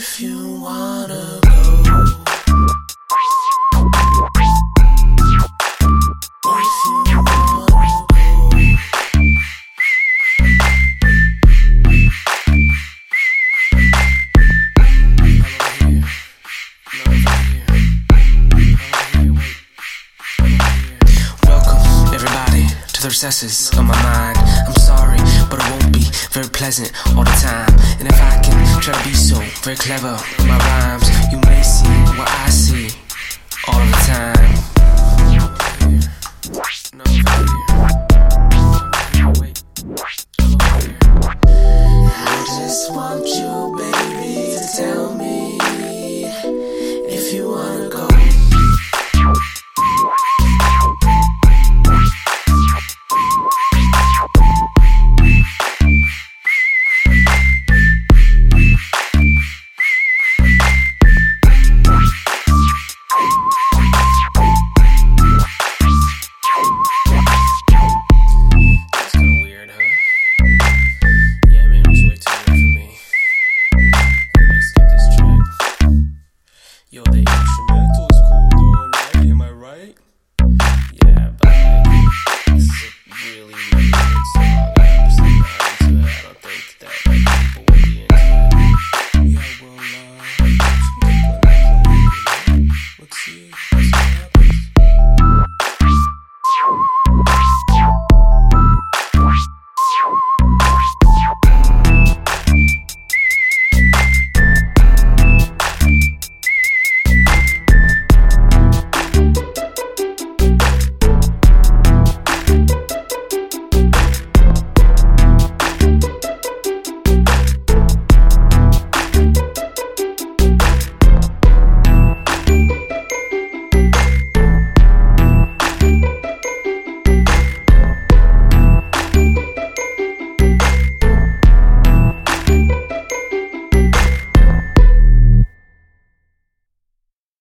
If you wanna go. The recesses of my mind. I'm sorry, but it won't be very pleasant all the time. And if I can try to be so very clever with my rhymes, you may see what I see all of the